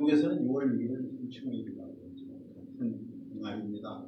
한국에서는 6월 6일을 현충일이라고 같은 날입니다.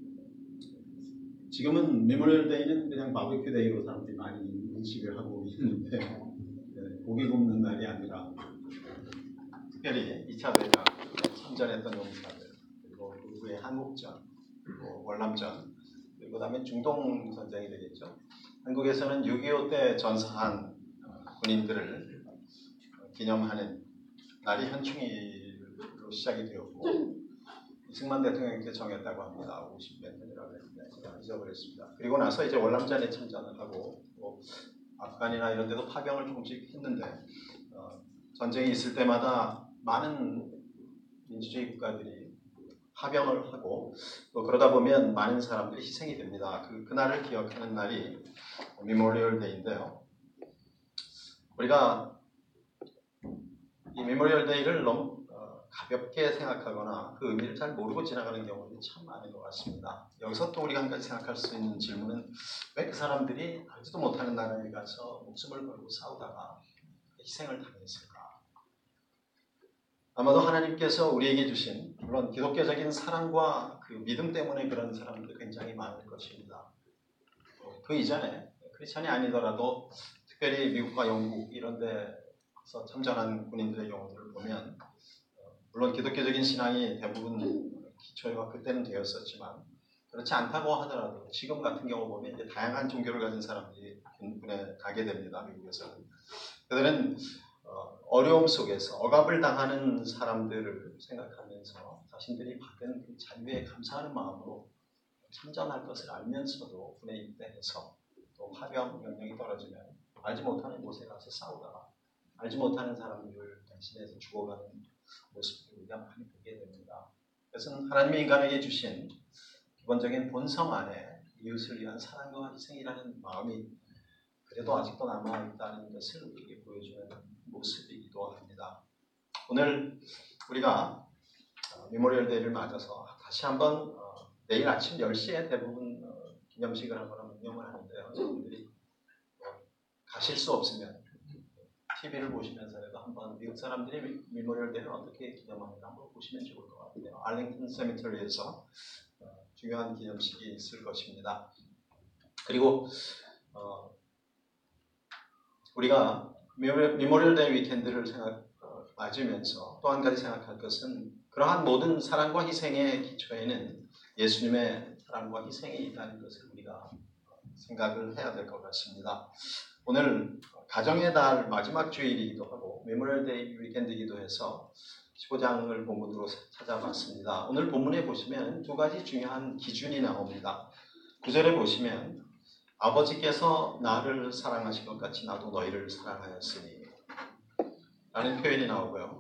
지금은 메모리얼 데이는 그냥 바비큐 데이로 사람들이 많이 인식을 하고 있는데 고기 굽는 날이 아니라 특별히 2차 대전 참전했던 용사들, 그리고 그 후에 한국전, 그리고 월남전, 그리고 그다음에 중동 전쟁이 되겠죠. 한국에서는 6.25 때 전사한 군인들을 기념하는 날이 현충일로 시작이 되었고, 이승만 대통령께 정했다고 합니다. 50몇 년이라고 했는데 제가 잊어버렸습니다. 그리고 나서 이제 월남전에 참전을 하고 또 아프간이나 이런 데도 파병을 조금씩 했는데 전쟁이 있을 때마다 많은 민주주의 국가들이 파병을 하고 또 그러다 보면 많은 사람들이 희생이 됩니다. 그날을 기억하는 날이 메모리얼 데이인데요. 우리가 이 메모리얼 데이를 너무 가볍게 생각하거나 그 의미를 잘 모르고 지나가는 경우들이 참 많은 것 같습니다. 여기서 또 우리가 한 가지 생각할 수 있는 질문은 왜 그 사람들이 알지도 못하는 나라에 가서 목숨을 걸고 싸우다가 희생을 당했을까? 아마도 하나님께서 우리에게 주신 물론 기독교적인 사랑과 그 믿음 때문에 그런 사람들이 굉장히 많을 것입니다. 그 이전에 크리스천이 아니더라도 특별히 미국과 영국 이런 데서 참전한 군인들의 경우들을 보면 물론 기독교적인 신앙이 대부분 기초가 그때는 되었었지만 그렇지 않다고 하더라도 지금 같은 경우 보면 이제 다양한 종교를 가진 사람들이 군에 가게 됩니다. 미국에서는. 그들은 어려움 속에서 억압을 당하는 사람들을 생각하면서 자신들이 받은 그 자유에 감사하는 마음으로 참전할 것을 알면서도 군에 입대해서 또 파병 명령이 떨어지면 알지 못하는 곳에 가서 싸우다가 알지 못하는 사람들을 대신해서 죽어가는 모습을 우리가 많이 보게 됩니다. 그것은 하나님이 인간에게 주신 기본적인 본성 안에 이웃을 위한 사랑과 희생이라는 마음이 그래도 아직도 남아있다는 것을 우리에게 보여주는 모습이기도 합니다. 오늘 우리가 메모리얼 데이를 맞아서 다시 한번 내일 아침 10시에 대부분 기념식을 하거나 운영을 하는데요. 여러분들이 가실 수 없으면 TV를 보시면서라도 한번 미국 사람들이 메모리얼 데이를 어떻게 기념하는가 한번 보시면 좋을 것 같아요. 알링턴 세미터리에서 중요한 기념식이 있을 것입니다. 그리고 우리가 메모리얼 데이 위켄드를 맞으면서 또 한 가지 생각할 것은 그러한 모든 사랑과 희생의 기초에는 예수님의 사랑과 희생이 있다는 것을 우리가 생각을 해야 될 것 같습니다. 오늘 가정의 달 마지막 주일이기도 하고 메모리얼 데이 위켄드이기도 해서 15장을 본문으로 찾아봤습니다. 오늘 본문에 보시면 두 가지 중요한 기준이 나옵니다. 9절에 보시면 아버지께서 나를 사랑하신 것 같이 나도 너희를 사랑하였으니 라는 표현이 나오고요.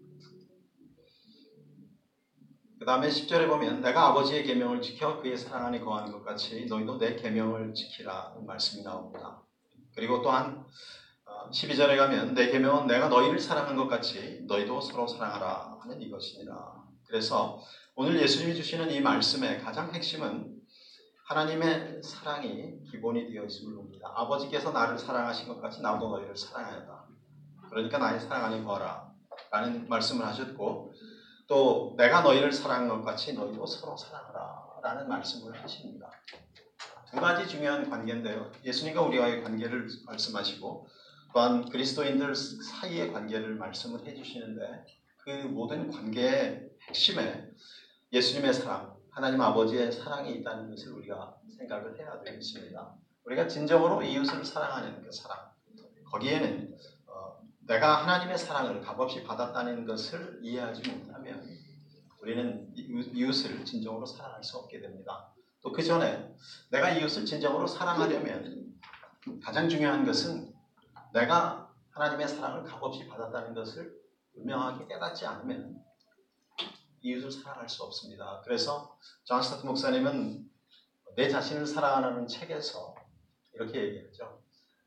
그 다음에 10절에 보면 내가 아버지의 계명을 지켜 그의 사랑 안에 거하는 것 같이 너희도 내 계명을 지키라는 말씀이 나옵니다. 그리고 또한 12절에 가면 내 계명은 내가 너희를 사랑한 것 같이 너희도 서로 사랑하라 하는 이것이니라. 그래서 오늘 예수님이 주시는 이 말씀의 가장 핵심은 하나님의 사랑이 기본이 되어 있음을 봅니다. 아버지께서 나를 사랑하신 것 같이 나도 너희를 사랑하였다. 그러니까 나의 사랑 안에 거하라 라는 말씀을 하셨고 또 내가 너희를 사랑한 것 같이 너희도 서로 사랑하라 라는 말씀을 하십니다. 두 가지 중요한 관계인데요. 예수님과 우리와의 관계를 말씀하시고 또한 그리스도인들 사이의 관계를 말씀을 해주시는데 그 모든 관계의 핵심에 예수님의 사랑, 하나님 아버지의 사랑이 있다는 것을 우리가 생각을 해야 되겠습니다. 우리가 진정으로 이웃을 사랑하는 그 사랑, 거기에는 내가 하나님의 사랑을 값없이 받았다는 것을 이해하지 못하면 우리는 이웃을 진정으로 사랑할 수 없게 됩니다. 또 그 전에 내가 이웃을 진정으로 사랑하려면 가장 중요한 것은 내가 하나님의 사랑을 값없이 받았다는 것을 분명하게 깨닫지 않으면 이웃을 사랑할 수 없습니다. 그래서 존 스타트 목사님은 내 자신을 사랑하라는 책에서 이렇게 얘기하죠.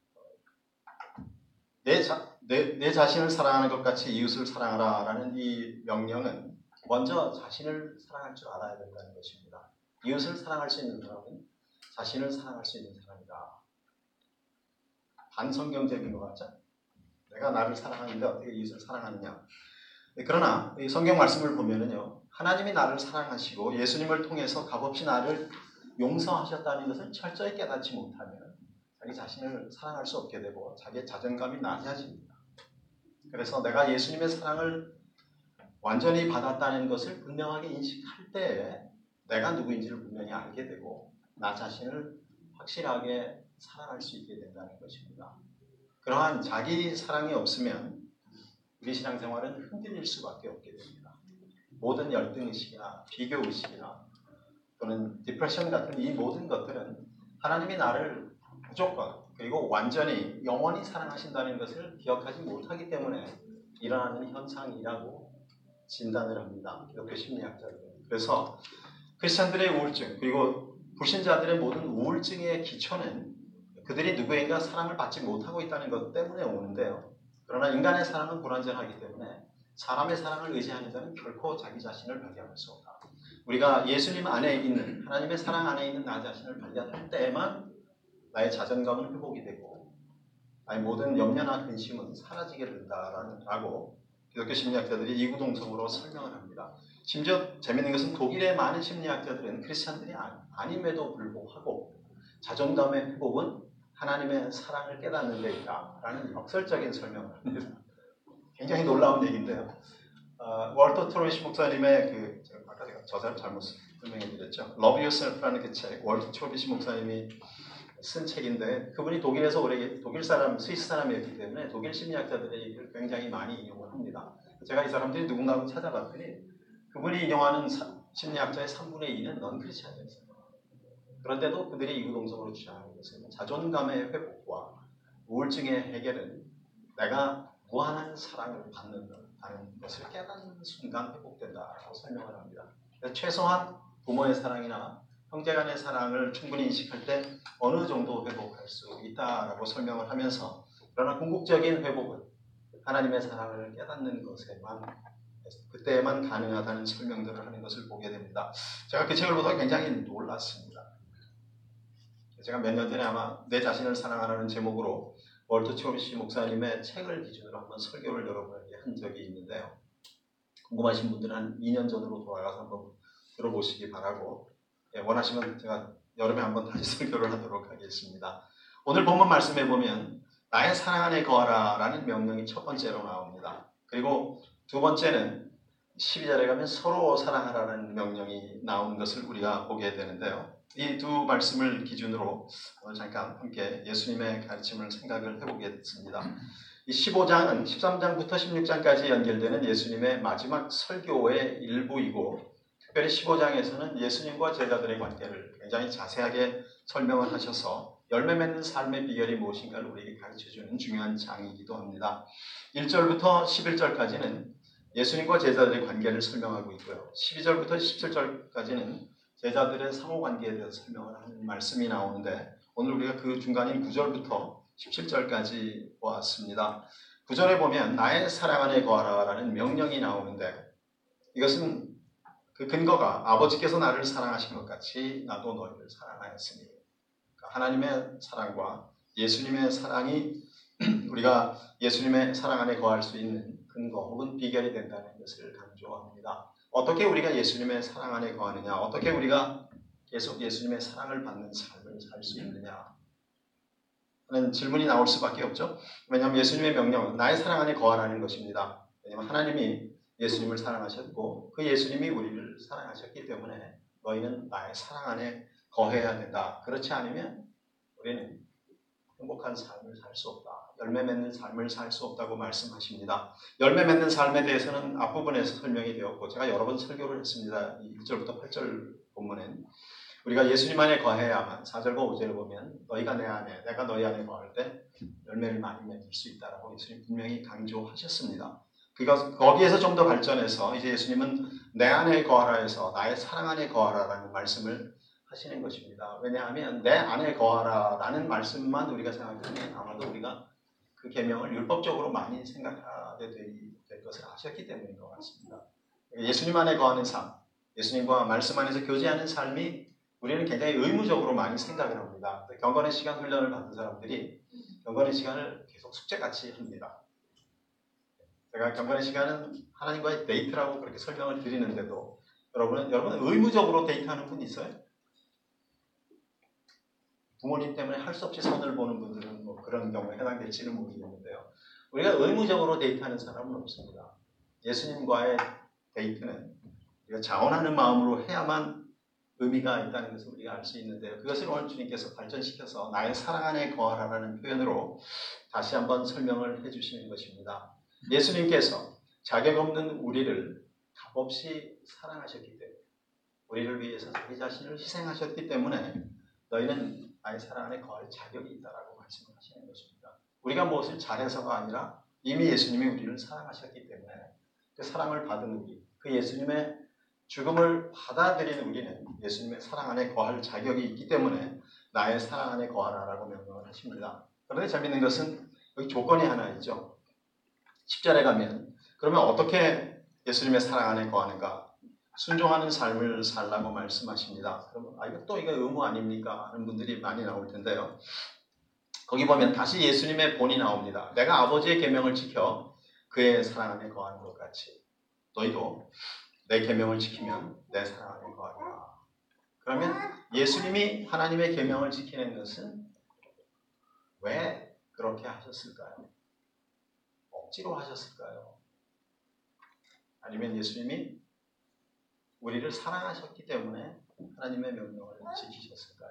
내 자신을 사랑하는 것 같이 이웃을 사랑하라 라는 이 명령은 먼저 자신을 사랑할 줄 알아야 된다는 것입니다. 이웃을 사랑할 수 있는 사람은 자신을 사랑할 수 있는 사람이다. 반성경적인 것 같죠? 내가 나를 사랑하는데 어떻게 이웃을 사랑하느냐? 그러나 이 성경 말씀을 보면은요, 하나님이 나를 사랑하시고 예수님을 통해서 값없이 나를 용서하셨다는 것을 철저히 깨닫지 못하면 자기 자신을 사랑할 수 없게 되고 자기의 자존감이 낮아집니다. 그래서 내가 예수님의 사랑을 완전히 받았다는 것을 분명하게 인식할 때에 내가 누구인지를 분명히 알게 되고 나 자신을 확실하게 사랑할 수 있게 된다는 것입니다. 그러한 자기 사랑이 없으면 우리 신앙생활은 흔들릴 수밖에 없게 됩니다. 모든 열등의식이나 비교의식이나 또는 디프레션 같은 이 모든 것들은 하나님이 나를 무조건 그리고 완전히 영원히 사랑하신다는 것을 기억하지 못하기 때문에 일어나는 현상이라고 진단을 합니다. 기독교 심리학자들은. 그래서 크리스천들의 우울증 그리고 불신자들의 모든 우울증의 기초는 그들이 누구인가 사랑을 받지 못하고 있다는 것 때문에 오는데요. 그러나 인간의 사랑은 불완전하기 때문에 사람의 사랑을 의지하는 자는 결코 자기 자신을 발견할 수 없다. 우리가 예수님 안에 있는 하나님의 사랑 안에 있는 나 자신을 발견할 때에만 나의 자존감은 회복이 되고 나의 모든 염려나 근심은 사라지게 된다라고 기독교 심리학자들이 이구동성으로 설명을 합니다. 심지어 재미있는 것은 독일의 많은 심리학자들은 크리스천들이 아님에도 불구하고 자존감의 회복은 하나님의 사랑을 깨닫는 데 있다라는 역설적인 설명을 합니다. 굉장히 놀라운 얘기인데요. 월터 트로이시 목사님의 아까 제가 저자를 잘못 설명해 드렸죠. Love Yourself라는 그 책, 월터 트로이시 목사님이 쓴 책인데 그분이 독일에서 오래 스위스 사람이었기 때문에 독일 심리학자들의 얘기를 굉장히 많이 인용을 합니다. 제가 이 사람들이 누군가를 찾아봤더니 그분이 인용하는 심리학자의 3분의 2는 넌 크리스천이었어요. 그런데도 그들이 이구동성으로 주장하는 것은 자존감의 회복과 우울증의 해결은 내가 무한한 사랑을 받는다는 것을 깨닫는 순간 회복된다라고 설명을 합니다. 최소한 부모의 사랑이나 형제 간의 사랑을 충분히 인식할 때 어느 정도 회복할 수 있다라고 설명을 하면서 그러나 궁극적인 회복은 하나님의 사랑을 깨닫는 그때에만 가능하다는 설명들을 하는 것을 보게 됩니다. 제가 그 책을 보다가 굉장히 놀랐습니다. 제가 몇 년 전에 아마 내 자신을 사랑하라는 제목으로 월터 트로이시 목사님의 책을 기준으로 한번 설교를 여러분에게 한 적이 있는데요. 궁금하신 분들은 한 2년 전으로 돌아가서 한번 들어보시기 바라고 원하시면 제가 여름에 한번 다시 설교를 하도록 하겠습니다. 오늘 본문 말씀해 보면 나의 사랑 안에 거하라 라는 명령이 첫 번째로 나옵니다. 그리고 두 번째는 12절에 가면 서로 사랑하라는 명령이 나오는 것을 우리가 보게 되는데요. 이 두 말씀을 기준으로 오늘 잠깐 함께 예수님의 가르침을 생각을 해보겠습니다. 이 15장은 13장부터 16장까지 연결되는 예수님의 마지막 설교의 일부이고 특별히 15장에서는 예수님과 제자들의 관계를 굉장히 자세하게 설명을 하셔서 열매 맺는 삶의 비결이 무엇인가를 우리에게 가르쳐주는 중요한 장이기도 합니다. 1절부터 11절까지는 예수님과 제자들의 관계를 설명하고 있고요. 12절부터 17절까지는 제자들의 상호관계에 대해서 설명을 하는 말씀이 나오는데 오늘 우리가 그 중간인 9절부터 17절까지 보았습니다. 9절에 보면 나의 사랑 안에 거하라 라는 명령이 나오는데 이것은 그 근거가 아버지께서 나를 사랑하신 것 같이 나도 너희를 사랑하였으니 그러니까 하나님의 사랑과 예수님의 사랑이 우리가 예수님의 사랑 안에 거할 수 있는 근거 혹은 비결이 된다는 것을 강조합니다. 어떻게 우리가 예수님의 사랑 안에 거하느냐, 어떻게 우리가 계속 예수님의 사랑을 받는 삶을 살 수 있느냐 하는 질문이 나올 수밖에 없죠. 왜냐하면 예수님의 명령은 나의 사랑 안에 거하라는 것입니다. 왜냐하면 하나님이 예수님을 사랑하셨고 그 예수님이 우리를 사랑하셨기 때문에 너희는 나의 사랑 안에 거해야 된다. 그렇지 않으면 우리는 행복한 삶을 살 수 없다. 열매 맺는 삶을 살 수 없다고 말씀하십니다. 열매 맺는 삶에 대해서는 앞부분에서 설명이 되었고 제가 여러 번 설교를 했습니다. 1절부터 8절 본문엔 우리가 예수님 안에 거해야만 4절과 5절을 보면 너희가 내 안에 내가 너희 안에 거할 때 열매를 많이 맺을 수 있다라고 예수님 분명히 강조하셨습니다. 거기에서 좀 더 발전해서 이제 예수님은 내 안에 거하라 해서 나의 사랑 안에 거하라라는 말씀을 하시는 것입니다. 왜냐하면 내 안에 거하라라는 말씀만 우리가 생각하면 아마도 우리가 그 계명을 율법적으로 많이 생각하게 될 것을 아셨기 때문인 것 같습니다. 예수님 안에 거하는 삶, 예수님과 말씀 안에서 교제하는 삶이 우리는 굉장히 의무적으로 많이 생각을 합니다. 경건의 시간 훈련을 받은 사람들이 경건의 시간을 계속 숙제같이 합니다. 제가 경건의 시간은 하나님과의 데이트라고 그렇게 설명을 드리는데도 여러분 의무적으로 데이트하는 분 있어요? 부모님 때문에 할 수 없이 선을 보는 분들은 뭐 그런 경우에 해당될지는 모르겠는데요. 우리가 의무적으로 데이트하는 사람은 없습니다. 예수님과의 데이트는 우리가 자원하는 마음으로 해야만 의미가 있다는 것을 우리가 알 수 있는데요. 그것을 오늘 주님께서 발전시켜서 나의 사랑 안에 거하라는 표현으로 다시 한번 설명을 해주시는 것입니다. 예수님께서 자격 없는 우리를 값없이 사랑하셨기 때문에, 우리를 위해서 자기 자신을 희생하셨기 때문에 너희는 나의 사랑 안에 거할 자격이 있다라고 말씀을 하시는 것입니다. 우리가 무엇을 잘해서가 아니라 이미 예수님이 우리를 사랑하셨기 때문에 그 사랑을 받은 우리, 그 예수님의 죽음을 받아들이는 우리는 예수님의 사랑 안에 거할 자격이 있기 때문에 나의 사랑 안에 거하라라고 명령을 하십니다. 그런데 재밌는 것은 여기 조건이 하나 있죠. 10절에 가면 그러면 어떻게 예수님의 사랑 안에 거하는가? 순종하는 삶을 살라고 말씀하십니다. 그러면 이거 의무 아닙니까? 하는 분들이 많이 나올 텐데요. 거기 보면 다시 예수님의 본이 나옵니다. 내가 아버지의 계명을 지켜 그의 사랑 안에 거하는 것 같이 너희도 내 계명을 지키면 내 사랑 안에 거하리라. 그러면 예수님이 하나님의 계명을 지키는 것은 왜 그렇게 하셨을까요? 억지로 하셨을까요? 아니면 예수님이 우리를 사랑하셨기 때문에 하나님의 명령을 지키셨을까요?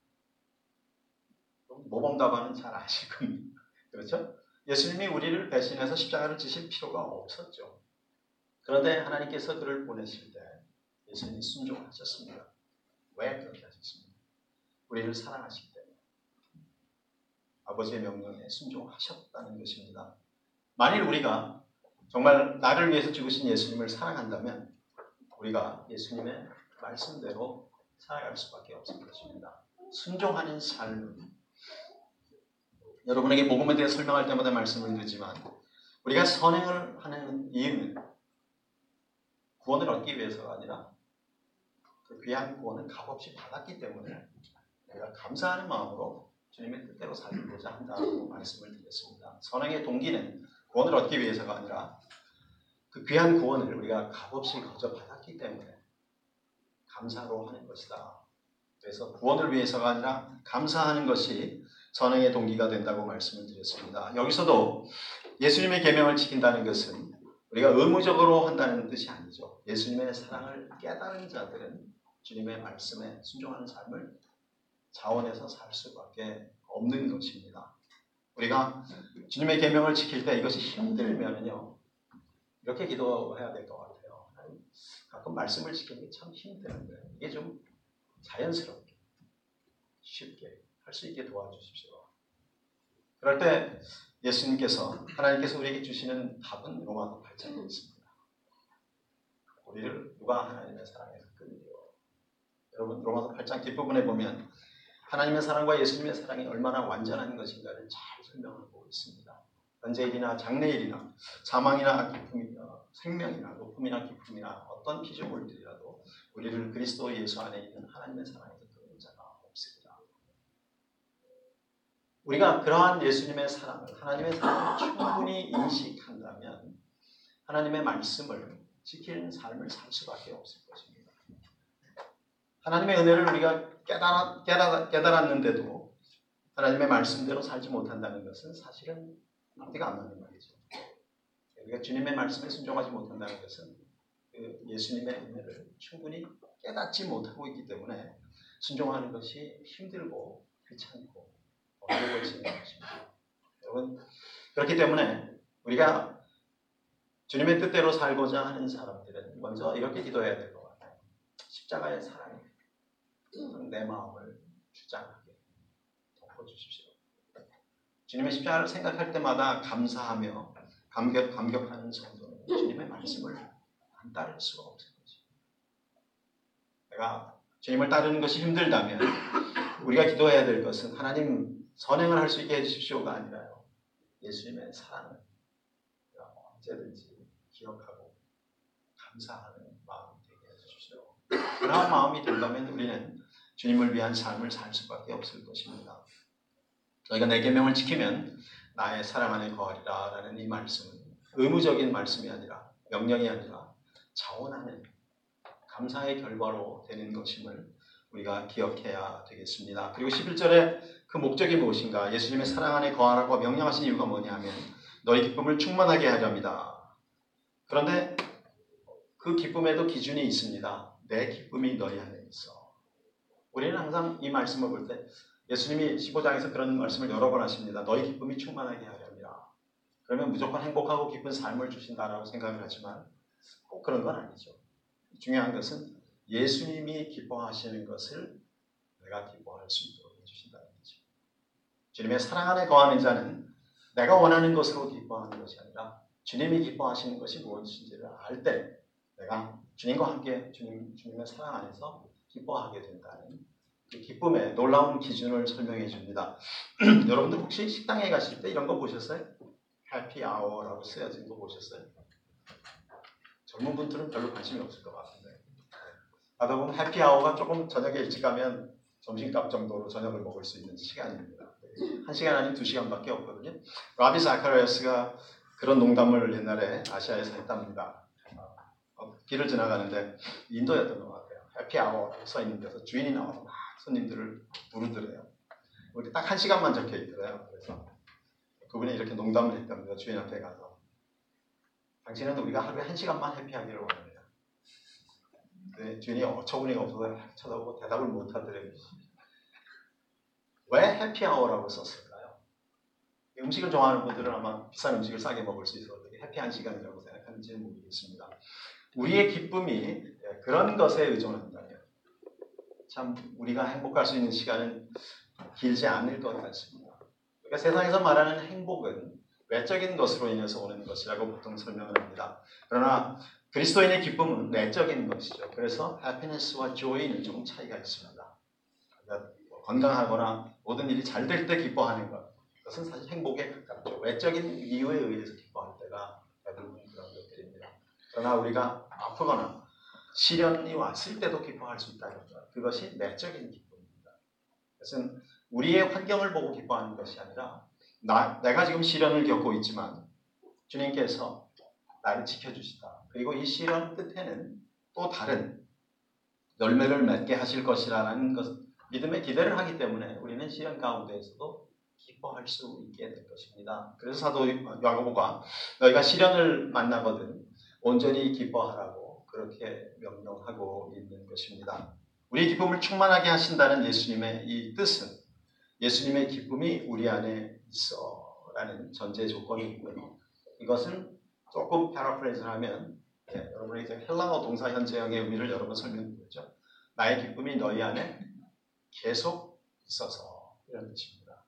모범답안은 잘 아실 겁니다. 그렇죠? 예수님이 우리를 배신해서 십자가를 지실 필요가 없었죠. 그런데 하나님께서 그를 보내실 때 예수님이 순종하셨습니다. 왜 그렇게 하셨습니까? 우리를 사랑하시기 때문에 아버지의 명령에 순종하셨다는 것입니다. 만일 우리가 정말 나를 위해서 죽으신 예수님을 사랑한다면 우리가 예수님의 말씀대로 살아갈 수밖에 없을 것입니다. 순종하는 삶은 여러분에게 복음에 대해 설명할 때마다 말씀을 드리지만 우리가 선행을 하는 이유는 구원을 얻기 위해서가 아니라 그 귀한 구원을 값없이 받았기 때문에 우리가 감사하는 마음으로 주님의 뜻대로 살고자 한다고 말씀을 드렸습니다. 선행의 동기는 구원을 얻기 위해서가 아니라 그 귀한 구원을 우리가 값없이 거저 받았기 때문에 감사로 하는 것이다. 그래서 구원을 위해서가 아니라 감사하는 것이 선행의 동기가 된다고 말씀을 드렸습니다. 여기서도 예수님의 계명을 지킨다는 것은 우리가 의무적으로 한다는 뜻이 아니죠. 예수님의 사랑을 깨달은 자들은 주님의 말씀에 순종하는 삶을 자원해서 살 수밖에 없는 것입니다. 우리가 주님의 계명을 지킬 때 이것이 힘들면요 이렇게 기도해야 될 것 같아요. 가끔 말씀을 지키는 게 참 힘드는데 이게 좀 자연스럽게 쉽게 할 수 있게 도와주십시오. 그럴 때 예수님께서 하나님께서 우리에게 주시는 답은 로마서 8장에 있습니다. 우리를 누가 하나님의 사랑에서 끌리요. 여러분 로마서 8장 뒷부분에 보면 하나님의 사랑과 예수님의 사랑이 얼마나 완전한 것인가를 잘 설명하고 있습니다. 현재일이나 장래일이나 사망이나 기쁨이나 생명이나 높음이나 기쁨이나 어떤 피조물들이라도 우리를 그리스도 예수 안에 있는 하나님의 사랑에서 끌는 자가 없습니다. 우리가 그러한 예수님의 사랑을 하나님의 사랑을 충분히 인식한다면 하나님의 말씀을 지키는 삶을 살 수밖에 없을 것입니다. 하나님의 은혜를 우리가 깨달았는데도 하나님의 말씀대로 살지 못한다는 것은 사실은 앞뒤가 안 맞는 말이죠. 우리가 주님의 말씀에 순종하지 못한다는 것은 그 예수님의 은혜를 충분히 깨닫지 못하고 있기 때문에 순종하는 것이 힘들고 귀찮고 어려워지는 것입니다. 여러분 그렇기 때문에 우리가 주님의 뜻대로 살고자 하는 사람들은 먼저 이렇게 기도해야 될 것 같아요. 십자가의 사랑에 내 마음을 주장하게 덮어주십시오. 주님의 십자가를 생각할 때마다 감사하며 감격하는 성도는 주님의 말씀을 안 따를 수가 없을 것입니다. 내가 주님을 따르는 것이 힘들다면 우리가 기도해야 될 것은 하나님 선행을 할 수 있게 해주십시오가 아니라요. 예수님의 사랑을 언제든지 기억하고 감사하는 마음이 되게 해주십시오. 그러한 마음이 된다면 우리는 주님을 위한 삶을 살 수밖에 없을 것입니다. 너희가 내 계명을 지키면 나의 사랑 안에 거하리라 라는 이 말씀은 의무적인 말씀이 아니라, 명령이 아니라 자원하는 감사의 결과로 되는 것임을 우리가 기억해야 되겠습니다. 그리고 11절에 그 목적이 무엇인가? 예수님의 사랑 안에 거하라고 명령하신 이유가 뭐냐 하면 너희 기쁨을 충만하게 하렵니다. 그런데 그 기쁨에도 기준이 있습니다. 내 기쁨이 너희 안에 있어. 우리는 항상 이 말씀을 볼 때 예수님이 15장에서 그런 말씀을 여러 번 하십니다. 너희 기쁨이 충만하게 하렵니다. 그러면 무조건 행복하고 기쁜 삶을 주신다라고 생각을 하지만 꼭 그런 건 아니죠. 중요한 것은 예수님이 기뻐하시는 것을 내가 기뻐할 수 있도록 해주신다는 거죠. 주님의 사랑 안에 거하는 자는 내가 원하는 것으로 기뻐하는 것이 아니라 주님이 기뻐하시는 것이 무엇인지를 알 때 내가 주님과 함께 주님의 사랑 안에서 기뻐하게 된다는 그 기쁨의 놀라운 기준을 설명해 줍니다. 여러분들 혹시 식당에 가실 때 이런 거 보셨어요? 해피 아워라고 쓰여진 거 보셨어요? 젊은 분들은 별로 관심이 없을 것 같은데 하다 보면 해피 아워가 조금 저녁에 일찍 가면 점심값 정도로 저녁을 먹을 수 있는 시간입니다. 1시간 아닌 2시간밖에 없거든요. 라비 자카리아스가 그런 농담을 옛날에 아시아에서 했답니다. 길을 지나가는데 인도였던 것 같아요. 해피 아워라고 써 있는 데서 주인이 나와서 막 손님들을 부르더래요. 이렇게 딱 1시간만 적혀 있더래요. 그래서 그분이 이렇게 농담을 했답니다. 주인한테 가서 당신은 우리가 하루에 1시간만 해피하기를 원해요. 근데 주인이 어처구니가 없어서 쳐다보고 대답을 못하더래요. 왜 해피아워라고 썼을까요? 음식을 좋아하는 분들은 아마 비싼 음식을 싸게 먹을 수 있어서 해피한 시간이라고 생각하는지는 모르겠습니다. 우리의 기쁨이 그런 것에 의존한다면 참 우리가 행복할 수 있는 시간은 길지 않을 것 같습니다. 그러니까 세상에서 말하는 행복은 외적인 것으로 인해서 오는 것이라고 보통 설명을 합니다. 그러나 그리스도인의 기쁨은 내적인 것이죠. 그래서 happiness와 joy는 조금 차이가 있습니다. 그러니까 건강하거나 모든 일이 잘 될 때 기뻐하는 것, 그것은 사실 행복에 가깝죠. 외적인 이유에 의해서 기뻐할 때가 대부분 그런 것들입니다. 그러나 우리가 아프거나 시련이 왔을 때도 기뻐할 수 있다는 것, 그것이 내적인 기쁨입니다. 그것은 우리의 환경을 보고 기뻐하는 것이 아니라 내가 지금 시련을 겪고 있지만 주님께서 나를 지켜주시다. 그리고 이 시련 끝에는 또 다른 열매를 맺게 하실 것이라는 것, 믿음의 기대를 하기 때문에 우리는 시련 가운데에서도 기뻐할 수 있게 될 것입니다. 그래서 사도 야고보가 너희가 시련을 만나거든 온전히 기뻐하라고 그렇게 명령하고 있는 것입니다. 우리의 기쁨을 충만하게 하신다는 예수님의 이 뜻은 예수님의 기쁨이 우리 안에 있어라는 전제 조건이 있고요. 이것은 조금 패러프레이즈를 하면 여러분이 이제 헬라어 동사 현재형의 의미를 여러 번 설명드렸죠. 나의 기쁨이 너희 안에 계속 있어서 이런 뜻입니다.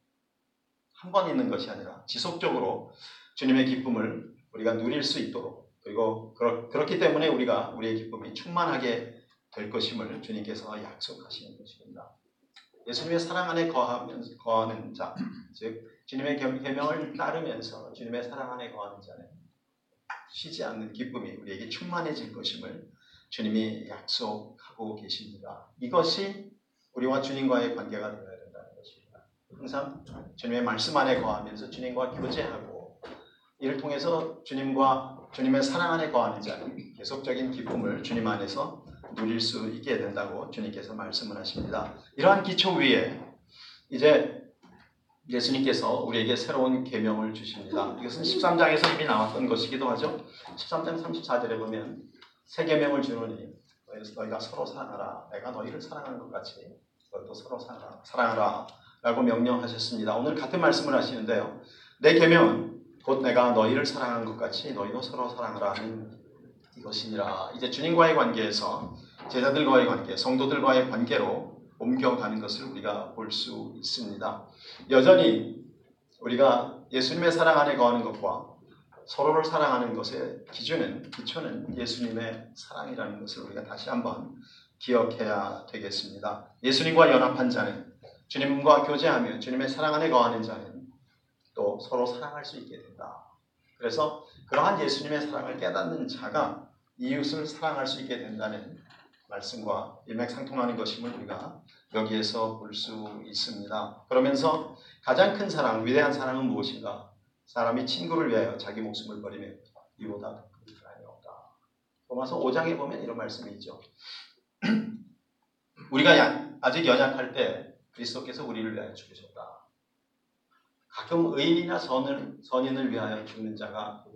한 번 있는 것이 아니라 지속적으로 주님의 기쁨을 우리가 누릴 수 있도록 그리고 그렇기 때문에 우리가 우리의 기쁨이 충만하게 될 것임을 주님께서 약속하시는 것입니다. 예수님의 사랑 안에 거하는 자, 즉 주님의 계명을 따르면서 주님의 사랑 안에 거하는 자는 쉬지 않는 기쁨이 우리에게 충만해질 것임을 주님이 약속하고 계십니다. 이것이 우리와 주님과의 관계가 되어야 된다는 것입니다. 항상 주님의 말씀 안에 거하면서 주님과 교제하고 이를 통해서 주님의 사랑 안에 거하는 자는 계속적인 기쁨을 주님 안에서 누릴 수 있게 된다고 주님께서 말씀을 하십니다. 이러한 기초 위에 이제 예수님께서 우리에게 새로운 계명을 주십니다. 이것은 13장에서 이미 나왔던 것이기도 하죠. 13장 34절에 보면 새 계명을 주노니 너희가 서로 사랑하라. 내가 너희를 사랑하는 것 같이 너희도 서로 사랑하라 라고 명령하셨습니다. 오늘 같은 말씀을 하시는데요. 내 계명은 곧 내가 너희를 사랑하는 것 같이 너희도 서로 사랑하라 하는 이것이니라. 이제 주님과의 관계에서 제자들과의 관계, 성도들과의 관계로 옮겨가는 것을 우리가 볼 수 있습니다. 여전히 우리가 예수님의 사랑 안에 거하는 것과 서로를 사랑하는 것의 기초는 예수님의 사랑이라는 것을 우리가 다시 한번 기억해야 되겠습니다. 예수님과 연합한 자는 주님과 교제하며 주님의 사랑 안에 거하는 자는 또 서로 사랑할 수 있게 된다. 그래서 그러한 예수님의 사랑을 깨닫는 자가 이웃을 사랑할 수 있게 된다는 말씀과 일맥상통하는 것임을 우리가 여기에서 볼 수 있습니다. 그러면서 가장 큰 사랑, 위대한 사랑은 무엇인가? 사람이 친구를 위하여 자기 목숨을 버리며 이보다 더 큰 사랑이 없다. 로마서 5장에 보면 이런 말씀이 있죠. 우리가 아직 연약할 때 그리스도께서 우리를 위하여 죽으셨다. 가끔 의인이나 선인을 위하여 죽는 자가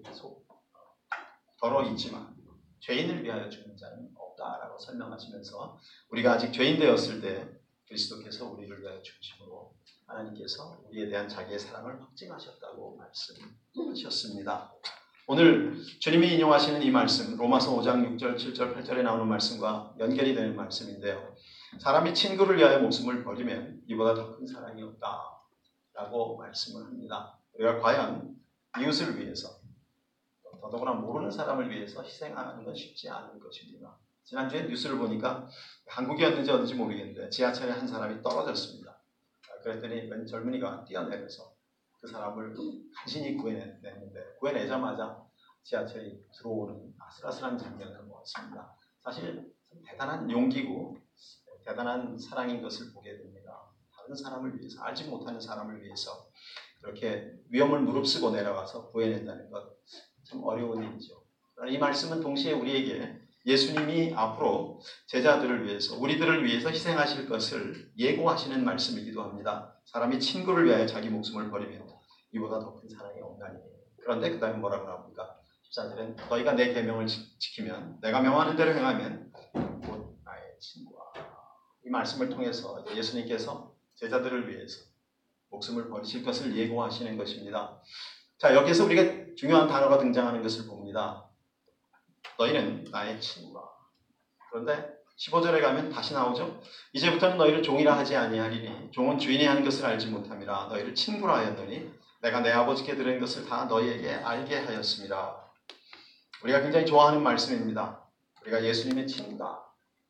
더러 있지만 죄인을 위하여 죽는 자는 없다라고 설명하시면서 우리가 아직 죄인 되었을 때 그리스도께서 우리를 위하여 죽으심으로 하나님께서 우리에 대한 자기의 사랑을 확증하셨다고 말씀하셨습니다. 오늘 주님이 인용하시는 이 말씀 로마서 5장 6절, 7절, 8절에 나오는 말씀과 연결이 되는 말씀인데요. 사람이 친구를 위하여 목숨을 버리면 이보다 더 큰 사랑이 없다라고 말씀을 합니다. 우리가 과연 이웃을 위해서 더더구나 모르는 사람을 위해서 희생하는 건 쉽지 않은 것입니다. 지난주에 뉴스를 보니까 한국이었는지 어딘지 모르겠는데 지하철에 한 사람이 떨어졌습니다. 그랬더니 웬 젊은이가 뛰어내려서 그 사람을 간신히 구해냈는데 구해내자마자 지하철이 들어오는 아슬아슬한 장면을 보았습니다. 사실 대단한 용기고 대단한 사랑인 것을 보게 됩니다. 다른 사람을 위해서 알지 못하는 사람을 위해서 그렇게 위험을 무릅쓰고 내려가서 구해낸다는 것 참 어려운 일이죠. 이 말씀은 동시에 우리에게 예수님이 앞으로 제자들을 위해서 우리들을 위해서 희생하실 것을 예고하시는 말씀이기도 합니다. 사람이 친구를 위하여 자기 목숨을 버리면 이보다 더 큰 사랑이 없나니. 그런데 그 다음에 뭐라고 나옵니까? 14절엔 너희가 내 계명을 지키면 내가 명하는 대로 행하면 곧 나의 친구와. 이 말씀을 통해서 예수님께서 제자들을 위해서 목숨을 버리실 것을 예고하시는 것입니다. 자, 여기에서 우리가 중요한 단어가 등장하는 것을 봅니다. 너희는 나의 친구라. 그런데 15절에 가면 다시 나오죠. 이제부터는 너희를 종이라 하지 아니하리니 종은 주인이 하는 것을 알지 못함이라. 너희를 친구라 하였노니 내가 내 아버지께 들은 것을 다 너희에게 알게 하였습니다. 우리가 굉장히 좋아하는 말씀입니다. 우리가 예수님의 친구다.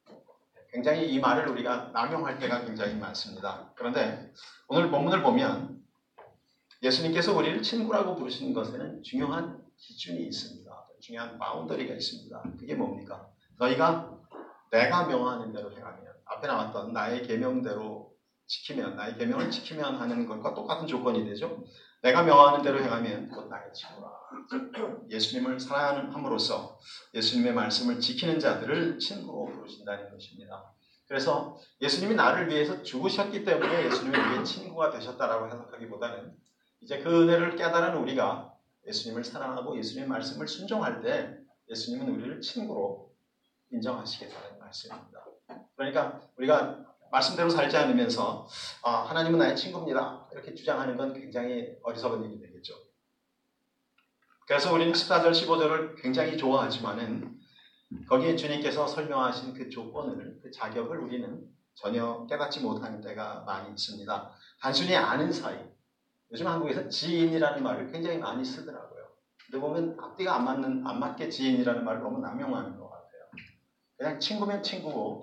굉장히 이 말을 우리가 남용할 때가 굉장히 많습니다. 그런데 오늘 본문을 보면 예수님께서 우리를 친구라고 부르시는 것에는 중요한 기준이 있습니다. 중요한 바운더리가 있습니다. 그게 뭡니까? 너희가 내가 명하는 대로 행하면 앞에 나왔던 나의 계명대로 지키면 나의 계명을 지키면 하는 것과 똑같은 조건이 되죠. 내가 명하는 대로 행하면 곧 나의 친구라. 예수님을 사랑함으로써 예수님의 말씀을 지키는 자들을 친구로 부르신다는 것입니다. 그래서 예수님이 나를 위해서 죽으셨기 때문에 예수님이 우리의 친구가 되셨다라고 해석하기보다는 이제 그 은혜를 깨달은 우리가 예수님을 사랑하고 예수님의 말씀을 순종할 때 예수님은 우리를 친구로 인정하시겠다는 말씀입니다. 그러니까 우리가 말씀대로 살지 않으면서 하나님은 나의 친구입니다. 이렇게 주장하는 건 굉장히 어리석은 일이 되겠죠. 그래서 우리는 14절, 15절을 굉장히 좋아하지만은 거기에 주님께서 설명하신 그 조건을, 그 자격을 우리는 전혀 깨닫지 못하는 때가 많이 있습니다. 단순히 아는 사이. 요즘 한국에서 지인이라는 말을 굉장히 많이 쓰더라고요. 근데 보면 앞뒤가 안 맞게 지인이라는 말을 너무 남용하는 것 같아요. 그냥 친구면 친구고,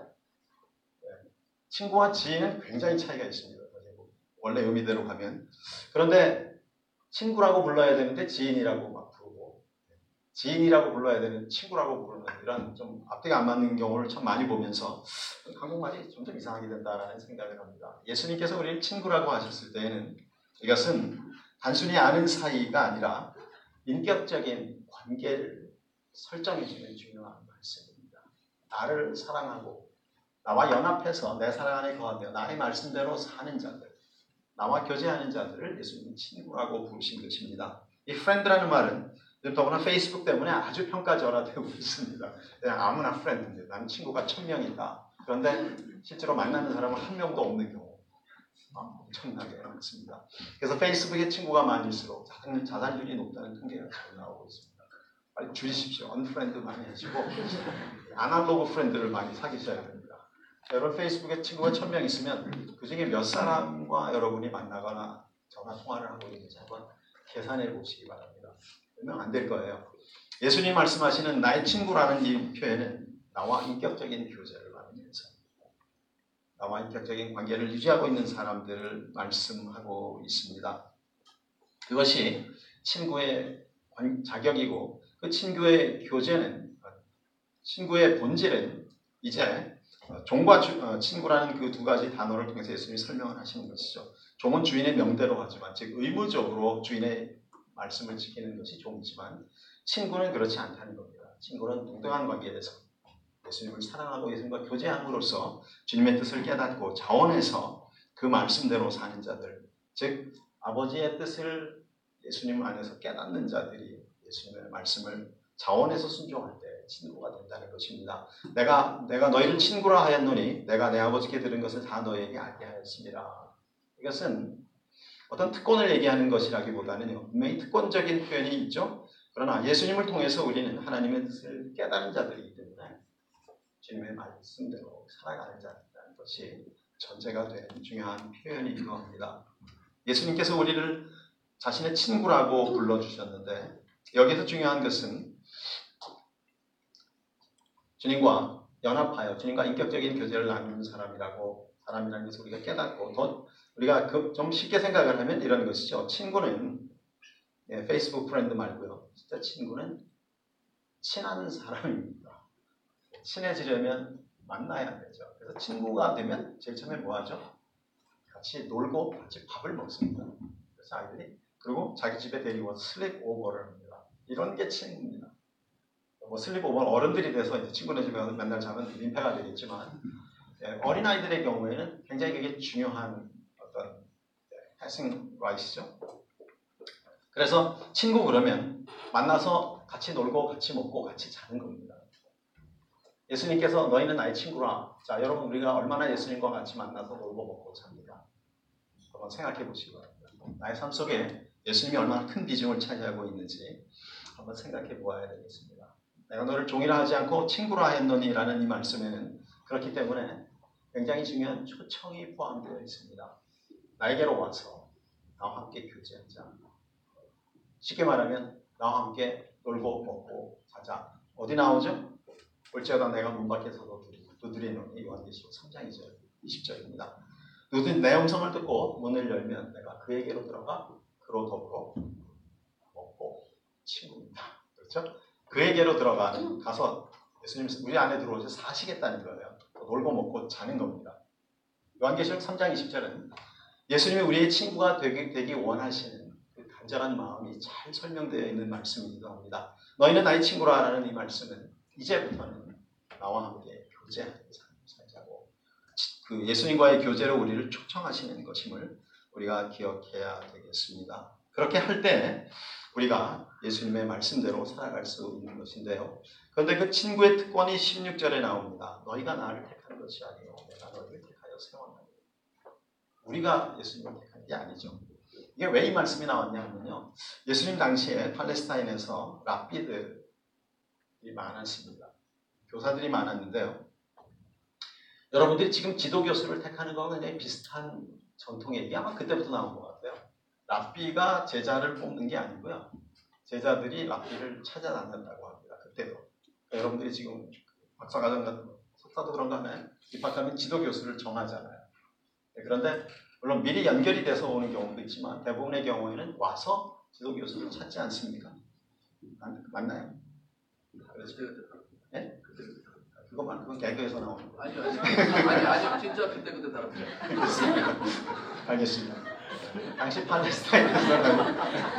친구와 지인은 굉장히 차이가 있습니다. 원래 의미대로 가면. 그런데 친구라고 불러야 되는데 지인이라고 막 부르고, 지인이라고 불러야 되는 친구라고 부르는 이런 좀 앞뒤가 안 맞는 경우를 참 많이 보면서 한국말이 점점 이상하게 된다는 생각을 합니다. 예수님께서 우리를 친구라고 하셨을 때에는 이것은 단순히 아는 사이가 아니라 인격적인 관계를 설정해주는 중요한 말씀입니다. 나를 사랑하고 나와 연합해서 내 사랑 안에 거하며 나의 말씀대로 사는 자들, 나와 교제하는 자들을 예수님은 친구라고 부르신 것입니다. 이 friend라는 말은 더구나 페이스북 때문에 아주 평가절하되고 있습니다. 그냥 아무나 friend인데 나는 친구가 1000명 있다. 그런데 실제로 만나는 사람은 한 명도 없는 경우 엄청나게 많습니다. 그래서 페이스북에 친구가 많을수록 자살률이 높다는 통계가 잘 나오고 있습니다. 빨리 줄이십시오. 언프렌드 많이 하시고 아날로그 프렌드를 많이 사귀셔야 됩니다. 여러분 페이스북에 친구가 1000명 있으면 그 중에 몇 사람과 여러분이 만나거나 전화 통화를 하고 있는지 한번 계산해 보시기 바랍니다. 그러면 안 될 거예요. 예수님이 말씀하시는 나의 친구라는 이 표현은 나와 인격적인 교제를 나누면서 나와 인격적인 관계를 유지하고 있는 사람들을 말씀하고 있습니다. 그것이 친구의 자격이고 그 친구의 교제는 친구의 본질은 이제 종과 친구라는 그 두 가지 단어를 통해서 예수님이 설명을 하시는 것이죠. 종은 주인의 명대로 하지만 즉 의무적으로 주인의 말씀을 지키는 것이 종이지만 친구는 그렇지 않다는 겁니다. 친구는 동등한 관계에서 예수님을 사랑하고 예수님과 교제함으로써 주님의 뜻을 깨닫고 자원해서 그 말씀대로 사는 자들, 즉 아버지의 뜻을 예수님 안에서 깨닫는 자들이 예수님의 말씀을 자원해서 순종할 때 친구가 된다는 것입니다. 내가 너희를 친구라 하였노니 내가 내 아버지께 들은 것을 다 너희에게 알게 하였습니다. 이것은 어떤 특권을 얘기하는 것이라기보다는요, 분명히 특권적인 표현이 있죠. 그러나 예수님을 통해서 우리는 하나님의 뜻을 깨달은 자들이기 때문에 주님의 말씀대로 살아가는 자들이라는 것이 전제가 되는 중요한 표현이기도 합니다. 예수님께서 우리를 자신의 친구라고 불러주셨는데 여기서 중요한 것은 주님과 연합하여 주님과 인격적인 교제를 나누는 사람이라는 것을 우리가 깨닫고 더 우리가 좀 쉽게 생각을 하면 이런 것이죠. 친구는 페이스북 프렌드 말고요. 진짜 친구는 친한 사람입니다. 친해지려면 만나야 되죠. 그래서 친구가 되면 제일 처음에 뭐 하죠? 같이 놀고 같이 밥을 먹습니다. 그래서 아이들이 그리고 자기 집에 데리고 와서 슬립 오버를 합니다. 이런 게 친구입니다. 뭐 슬립 오버는 어른들이 돼서 이제 친구네 집에 가서 맨날 자면 민폐가 되겠지만 어린아이들의 경우에는 굉장히 그게 중요한 어떤 패싱 라이트죠. 그래서 친구 그러면 만나서 같이 놀고 같이 먹고 같이 자는 겁니다. 예수님께서 너희는 나의 친구라. 자, 여러분 우리가 얼마나 예수님과 같이 만나서 놀고 먹고 삽니다. 한번 생각해 보시기 바랍니다. 나의 삶 속에 예수님이 얼마나 큰 비중을 차지하고 있는지 한번 생각해 보아야 되겠습니다. 내가 너를 종이라 하지 않고 친구라 하였노니라는 이 말씀에는 그렇기 때문에 굉장히 중요한 초청이 포함되어 있습니다. 나에게로 와서 나와 함께 교제하자. 쉽게 말하면 나와 함께 놀고 먹고 자자. 어디 나오죠? 올지어다 내가 문 밖에서도 두드리는 요한계시록 3장 2절 20절입니다. 누구든 내 음성을 듣고 문을 열면 내가 그에게로 들어가 그로 더불어 먹고 친구입니다. 그렇죠? 그에게로 들어가는 가서 예수님 우리 안에 들어오셔서 사시겠다는 거예요. 놀고 먹고 자는 겁니다. 요한계시록 3장 20절은 예수님이 우리의 친구가 되기 원하시는 그 간절한 마음이 잘 설명되어 있는 말씀이기도 합니다. 너희는 나의 친구라는 이 말씀은 이제부터는 나와 함께 교제하는 삶을 살자고 그 예수님과의 교제로 우리를 초청하시는 것임을 우리가 기억해야 되겠습니다. 그렇게 할 때 우리가 예수님의 말씀대로 살아갈 수 있는 것인데요. 그런데 그 친구의 특권이 16절에 나옵니다. 너희가 나를 택한 것이 아니요 내가 너희를 택하여 세웠나니. 우리가 예수님을 택한 게 아니죠. 이게 왜 이 말씀이 나왔냐 하면요. 예수님 당시에 팔레스타인에서 랍비들이 많았습니다. 교사들이 많았는데요. 여러분들이 지금 지도교수를 택하는 거와 굉장히 비슷한 전통 얘기 아마 그때부터 나온 것 같아요. 랍비가 제자를 뽑는 게 아니고요. 제자들이 랍비를 찾아다녔다고 합니다. 그때도. 여러분들이 지금 박사과정 같은 거, 석사도 그런가 하면 입학하면 지도교수를 정하잖아요. 그런데 물론 미리 연결이 돼서 오는 경우도 있지만 대부분의 경우에는 와서 지도교수를 찾지 않습니까? 맞나요? 그렇죠. 네? 그건 개그에서 나오는 거예요. 아니 진짜 그때 다릅니다. 알겠습니다. 당시 팔레스타인에서는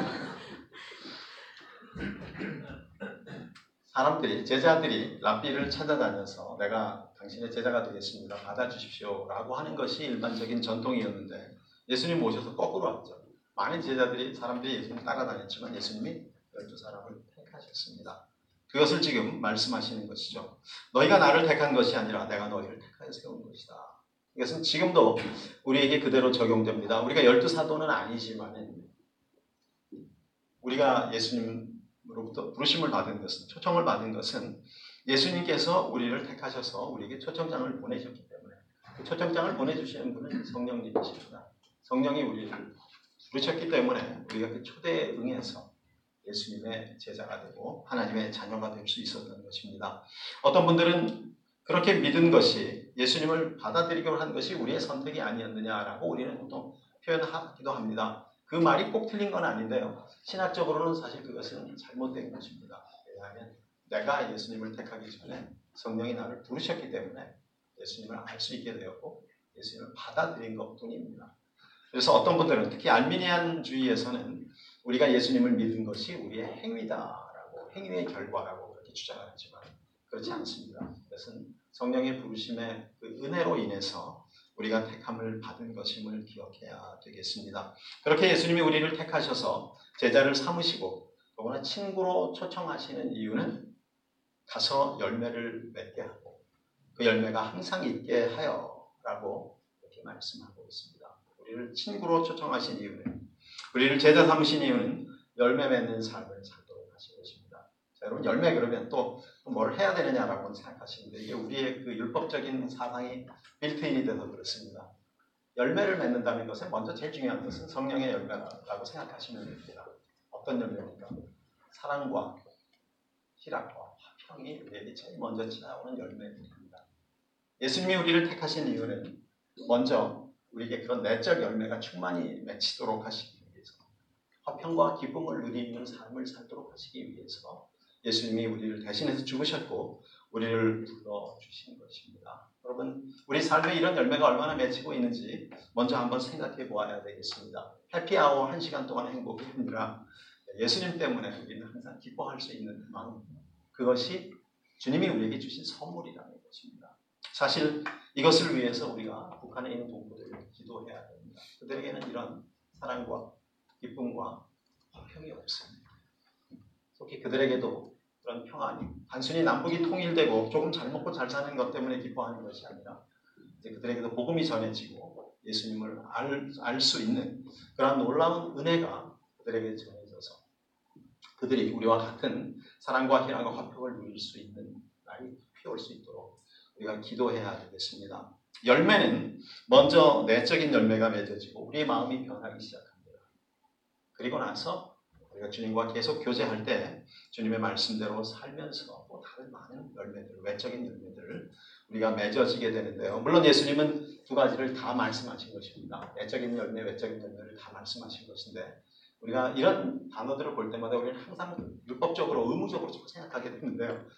제자들이 랍비를 찾아다녀서 내가 당신의 제자가 되겠습니다. 받아주십시오. 라고 하는 것이 일반적인 전통이었는데 예수님 오셔서 거꾸로 하죠. 많은 사람들이 예수님 따라다녔지만 예수님이 12사람을 택하셨습니다. 그것을 지금 말씀하시는 것이죠. 너희가 나를 택한 것이 아니라 내가 너희를 택하여 세운 것이다. 이것은 지금도 우리에게 그대로 적용됩니다. 우리가 12사도는 아니지만 우리가 예수님으로부터 부르심을 받은 것은, 초청을 받은 것은 예수님께서 우리를 택하셔서 우리에게 초청장을 보내셨기 때문에 그 초청장을 보내주시는 분은 성령님이십니다. 성령이 우리를 부르셨기 때문에 우리가 그 초대에 응해서 예수님의 제자가 되고 하나님의 자녀가 될 수 있었던 것입니다. 어떤 분들은 그렇게 믿은 것이 예수님을 받아들이기로 한 것이 우리의 선택이 아니었느냐라고 우리는 보통 표현하기도 합니다. 그 말이 꼭 틀린 건 아닌데요. 신학적으로는 사실 그것은 잘못된 것입니다. 왜냐하면 내가 예수님을 택하기 전에 성령이 나를 부르셨기 때문에 예수님을 알 수 있게 되었고 예수님을 받아들인 것뿐입니다. 그래서 어떤 분들은 특히 알미니안주의에서는 우리가 예수님을 믿은 것이 우리의 행위다라고 행위의 결과라고 그렇게 주장을 하지만 그렇지 않습니다. 그것은 성령의 부르심의 그 은혜로 인해서 우리가 택함을 받은 것임을 기억해야 되겠습니다. 그렇게 예수님이 우리를 택하셔서 제자를 삼으시고 더구나 친구로 초청하시는 이유는 가서 열매를 맺게 하고 그 열매가 항상 있게 하여라고 이렇게 말씀하고 있습니다. 우리를 친구로 초청하신 이유는, 우리를 제자 삼으신 이유는 열매 맺는 삶을 살도록 하신 것입니다. 자, 여러분, 열매 그러면 또 뭘 해야 되느냐라고 생각하시는데 이게 우리의 그 율법적인 사상이 빌트인이 돼서 그렇습니다. 열매를 맺는다는 것은 먼저 제일 중요한 것은 성령의 열매라고 생각하시면 됩니다. 어떤 열매입니까? 사랑과 희락과 화평이 우리에게 제일 먼저 지나오는 열매입니다. 예수님이 우리를 택하신 이유는 먼저 우리에게 그런 내적 열매가 충만히 맺히도록 하시기 위해서, 화평과 기쁨을 누리는 삶을 살도록 하시기 위해서 예수님이 우리를 대신해서 죽으셨고 우리를 불러주신 것입니다. 여러분, 우리 삶에 이런 열매가 얼마나 맺히고 있는지 먼저 한번 생각해 보아야 되겠습니다. 해피아워 1시간 동안 행복이 아니라 예수님 때문에 우리는 항상 기뻐할 수 있는 마음, 그것이 주님이 우리에게 주신 선물이라는 것입니다. 사실 이것을 위해서 우리가 북한에 있는 동포들을 기도해야 됩니다. 그들에게는 이런 사랑과 기쁨과 화평이 없습니다. 속히 그들에게도 그런 평안이 단순히 남북이 통일되고 조금 잘 먹고 잘 사는 것 때문에 기뻐하는 것이 아니라 이제 그들에게도 복음이 전해지고 예수님을 알 수 있는 그런 놀라운 은혜가 그들에게 전해져서 그들이 우리와 같은 사랑과 희락과 화평을 누릴 수 있는 날이 피어올 수 있도록 우리가 기도해야 되겠습니다. 열매는 먼저 내적인 열매가 맺어지고 우리의 마음이 변하기 시작합니다. 그리고 나서 우리가 주님과 계속 교제할 때 주님의 말씀대로 살면서 또 다른 많은 열매들, 외적인 열매들을 우리가 맺어지게 되는데요. 물론 예수님은 두 가지를 다 말씀하신 것입니다. 내적인 열매, 외적인 열매를 다 말씀하신 것인데 우리가 이런 단어들을 볼 때마다 우리는 항상 율법적으로, 의무적으로 생각하게 되는데요.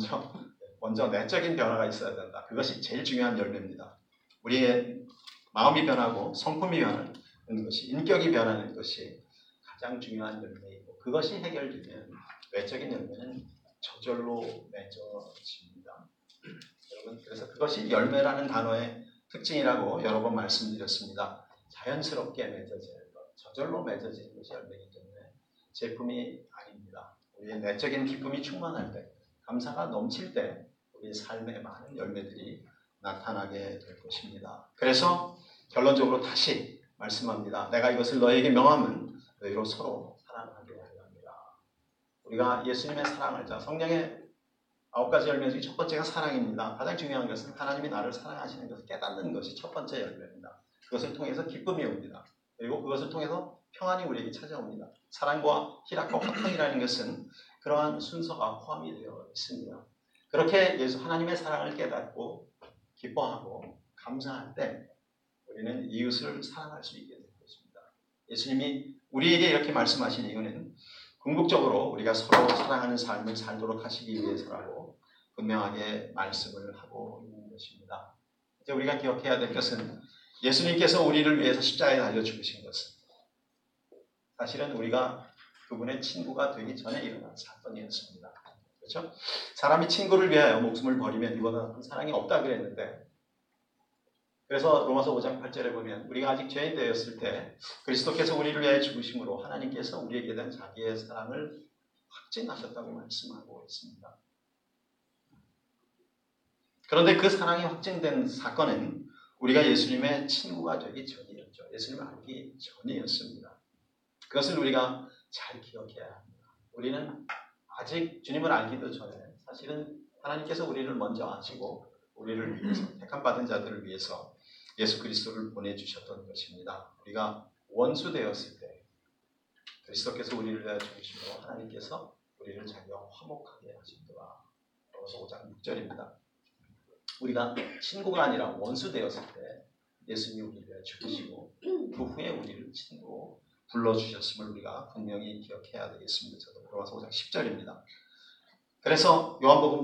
먼저 내적인 변화가 있어야 된다. 그것이 제일 중요한 열매입니다. 우리의 마음이 변하고 성품이 변하는 것이, 인격이 변하는 것이 가장 중요한 열매이고 그것이 해결되면 외적인 열매는 저절로 맺어집니다. 여러분, 그래서 그것이 열매라는 단어의 특징이라고 여러 번 말씀드렸습니다. 자연스럽게 맺어지는 것, 저절로 맺어지는 것이 열매이기 때문에 제품이 아닙니다. 우리의 내적인 기쁨이 충만할 때, 감사가 넘칠 때 우리의 삶에 많은 열매들이 나타나게 될 것입니다. 그래서 결론적으로 다시 말씀합니다. 내가 이것을 너희에게 명함은 너희로 서로 사랑하게 하려 합니다. 우리가 예수님의 사랑을, 성령의 9가지 열매 중에 첫 번째가 사랑입니다. 가장 중요한 것은 하나님이 나를 사랑하시는 것을 깨닫는 것이 첫 번째 열매입니다. 그것을 통해서 기쁨이 옵니다. 그리고 그것을 통해서 평안이 우리에게 찾아옵니다. 사랑과 희락과 화평이라는 것은 그러한 순서가 포함이 되어 있습니다. 그렇게 하나님의 사랑을 깨닫고 기뻐하고 감사할 때 우리는 이웃을 사랑할 수 있게 될 것입니다. 예수님이 우리에게 이렇게 말씀하신 이유는 궁극적으로 우리가 서로 사랑하는 삶을 살도록 하시기 위해서라고 분명하게 말씀을 하고 있는 것입니다. 이제 우리가 기억해야 될 것은 예수님께서 우리를 위해서 십자가에 달려 죽으신 것은 사실은 우리가 그분의 친구가 되기 전에 일어난 사건이었습니다. 그렇죠? 사람이 친구를 위하여 목숨을 버리면 이보다 큰 사랑이 없다 그랬는데, 그래서 로마서 5장 8절에 보면 우리가 아직 죄인 되었을 때 그리스도께서 우리를 위하여 죽으심으로 하나님께서 우리에게 대한 자기의 사랑을 확증하셨다고 말씀하고 있습니다. 그런데 그 사랑이 확증된 사건은 우리가 예수님의 친구가 되기 전이었죠. 예수님을 알기 전이었습니다. 그것을 우리가 잘 기억해야 합니다. 우리는 아직 주님을 알기도 전에 사실은 하나님께서 우리를 먼저 아시고 우리를 위해서, 택함받은 자들을 위해서 예수 그리스도를 보내주셨던 것입니다. 우리가 원수 되었을 때 그리스도께서 우리를 위하여 죽으심으로 하나님께서 우리를 자기와 화목하게 하셨더라. 로마서 5장 6절입니다. 우리가 친구가 아니라 원수 되었을 때 예수님이 우리를 위하여 죽으시고 그 후에 우리를 친구로 불러주셨음을 우리가 분명히 기억해야 되겠습니다. 저도 로마서 5장 10절입니다. 그래서 요한복음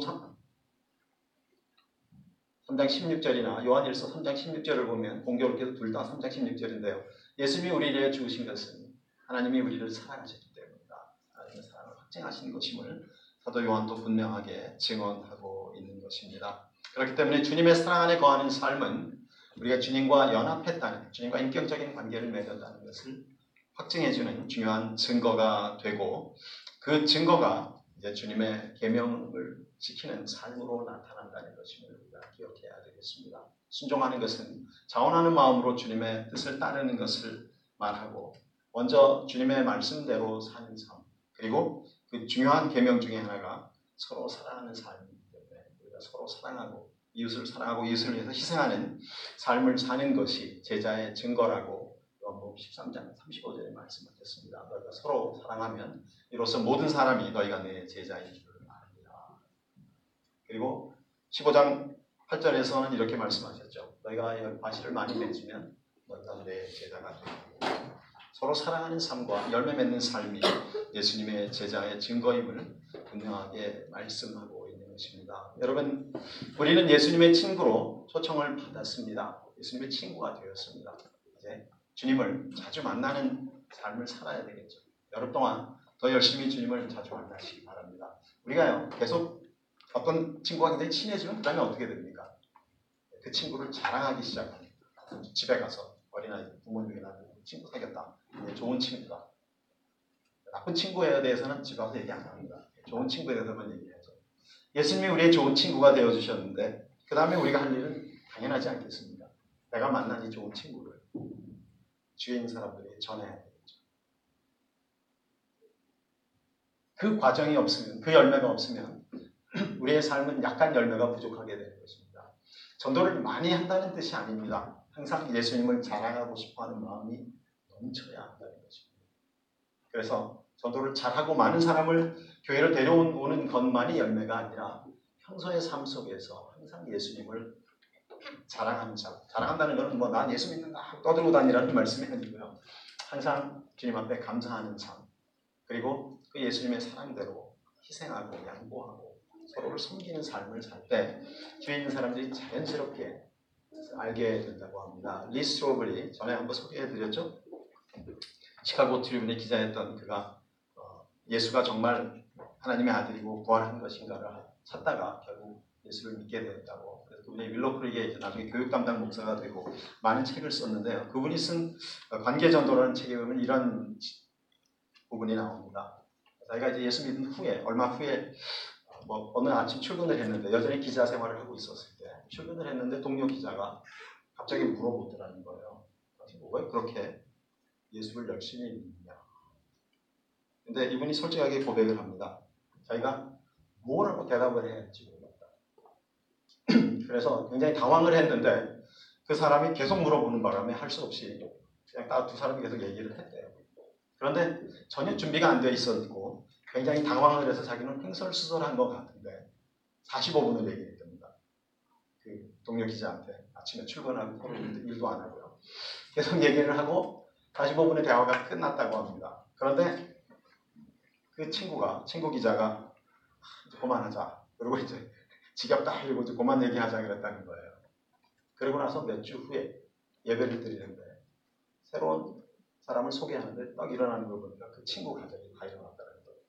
3장 16절이나 요한일서 3장 16절을 보면 공교롭게도 둘 다 3장 16절인데요. 예수님이 우리를 위해 죽으신 것은 하나님이 우리를 사랑하셨기 때문이다. 하나님의 사랑을 확증하신 것임을 사도 요한도 분명하게 증언하고 있는 것입니다. 그렇기 때문에 주님의 사랑 안에 거하는 삶은 우리가 주님과 연합했다는, 주님과 인격적인 관계를 맺었다는 것을 확증해주는 중요한 증거가 되고, 그 증거가 이제 주님의 계명을 지키는 삶으로 나타난다는 것임을 우리가 기억해야 되겠습니다. 순종하는 것은 자원하는 마음으로 주님의 뜻을 따르는 것을 말하고, 먼저 주님의 말씀대로 사는 삶, 그리고 그 중요한 계명 중에 하나가 서로 사랑하는 삶이기 때문에 우리가 서로 사랑하고 이웃을 위해서 희생하는 삶을 사는 것이 제자의 증거라고 요한복음 13장 35절에 말씀하셨습니다. 너희가 서로 사랑하면 이로써 모든 사람이 너희가 내 제자인 줄 압니다. 그리고 15장 8절에서는 이렇게 말씀하셨죠. 너희가 과실을 많이 맺으면 너희가 내 제자가 되고, 서로 사랑하는 삶과 열매 맺는 삶이 예수님의 제자의 증거임을 분명하게 말씀하고 있는 것입니다. 여러분, 우리는 예수님의 친구로 초청을 받았습니다. 예수님의 친구가 되었습니다. 이제 주님을 자주 만나는 삶을 살아야 되겠죠. 여름 동안 더 열심히 주님을 자주 만나시기 바랍니다. 우리가요, 계속 어떤 친구가 굉장히 친해지면 그 다음에 어떻게 됩니까? 그 친구를 자랑하기 시작합니다. 집에 가서 어린아이 부모님이나 친구 사귀었다. 좋은 친구다. 나쁜 친구에 대해서는 집 앞에서 얘기 안 합니다. 좋은 친구에 대해서만 얘기하죠. 예수님이 우리의 좋은 친구가 되어주셨는데 그 다음에 우리가 할 일은 당연하지 않겠습니까? 내가 만난 이 좋은 친구를 주위에 있는 사람들이 전해야 되겠죠. 그 과정이 없으면, 그 열매가 없으면 우리의 삶은 약간 열매가 부족하게 되는 것입니다. 전도를 많이 한다는 뜻이 아닙니다. 항상 예수님을 자랑하고 싶어하는 마음이 넘쳐야 한다는 것입니다. 그래서 전도를 잘하고 많은 사람을 교회로 데려오는 것만이 열매가 아니라 평소의 삶 속에서 항상 예수님을 자랑하는 삶. 자랑한다는 것은 난 예수 믿는다 떠들고 다니라는 말씀이 아니고요. 항상 주님 앞에 감사하는 삶. 그리고 그 예수님의 사랑대로 희생하고 양보하고 서로를 섬기는 삶을 살 때 주위에 있는 사람들이 자연스럽게 알게 된다고 합니다. 리 스트로블이 전에 한번 소개해드렸죠. 시카고 트리뷴의 기자였던 그가 예수가 정말 하나님의 아들이고 부활한 것인가를 찾다가 결국 예수를 믿게 되었다고. 그래서 그분이 윌로크릭에 나중에 교육 담당 목사가 되고 많은 책을 썼는데요. 그분이 쓴 관계전도라는 책에 보면 이런 부분이 나옵니다. 자기가 이제 예수 믿은 후에, 얼마 후에 어느 아침 출근을 했는데, 여전히 기자 생활을 하고 있었을 때 출근을 했는데 동료 기자가 갑자기 물어보더라는 거예요. 왜 그렇게 예수를 열심히 믿느냐. 근데 이분이 솔직하게 고백을 합니다. 자기가 뭐라고 대답을 해야 할지 모르겠다. 그래서 굉장히 당황을 했는데 그 사람이 계속 물어보는 바람에 할 수 없이 그냥 딱 두 사람이 계속 얘기를 했대요. 그런데 전혀 준비가 안 되어 있었고 굉장히 당황을 해서 자기는 횡설수설한 것 같은데 45분을 얘기했답니다. 그 동료 기자한테 아침에 출근하고 일도 안 하고요. 계속 얘기를 하고 45분의 대화가 끝났다고 합니다. 그런데 그 친구 기자가 이제 그만하자. 그리고 이제 지겹다 이러고 이제 그만 얘기하자 그랬다는 거예요. 그러고 나서 몇 주 후에 예배를 드리는데 새로운 사람을 소개하는데 딱 일어나는 걸 보니까 그 친구 가족이 다 일어났다는 거예요.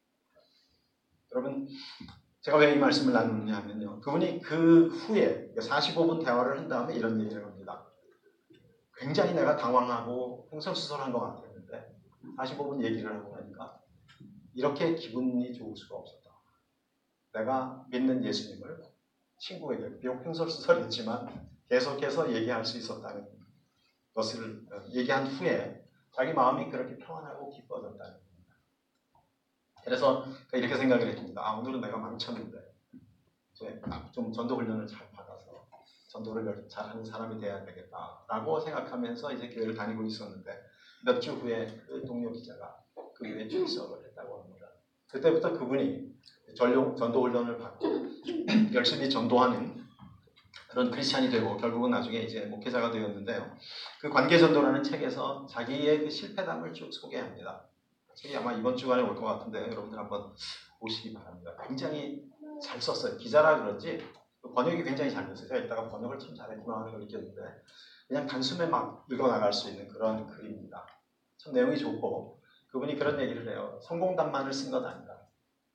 여러분, 제가 왜 이 말씀을 나누느냐 하면요. 그분이 그 후에 45분 대화를 한 다음에 이런 얘기를 합니다. 굉장히 내가 당황하고 횡설수설한 것 같았는데 45분 얘기를 하고 나니까 이렇게 기분이 좋을 수가 없었다. 내가 믿는 예수님을 친구에게 비록 횡설수설했지만 계속해서 얘기할 수 있었다는 것을 얘기한 후에 자기 마음이 그렇게 평안하고 기뻐졌다는 겁니다. 그래서 이렇게 생각을 했습니다. 오늘은 내가 망쳤는데 이제 좀 전도 훈련을 잘 받아서 전도를 잘하는 사람이 돼야 되겠다라고 생각하면서 이제 교회를 다니고 있었는데 몇 주 후에 그 동료 기자가 그 교회에 출석을 했다고 합니다. 그때부터 그분이 전도 훈련을 받고 열심히 전도하는 그런 크리스찬이 되고 결국은 나중에 이제 목회자가 되었는데요. 그 관계전도라는 책에서 자기의 그 실패담을 쭉 소개합니다. 책이 아마 이번 주간에 올 것 같은데 여러분들 한번 보시기 바랍니다. 굉장히 잘 썼어요. 기자라 그런지 번역이 굉장히 잘 됐어요. 제가 이따가 번역을 참 잘했구나 하는 걸 느꼈는데 그냥 단숨에 막 읽어나갈 수 있는 그런 글입니다. 참 내용이 좋고 그분이 그런 얘기를 해요. 성공담만을 쓴 건 아니다.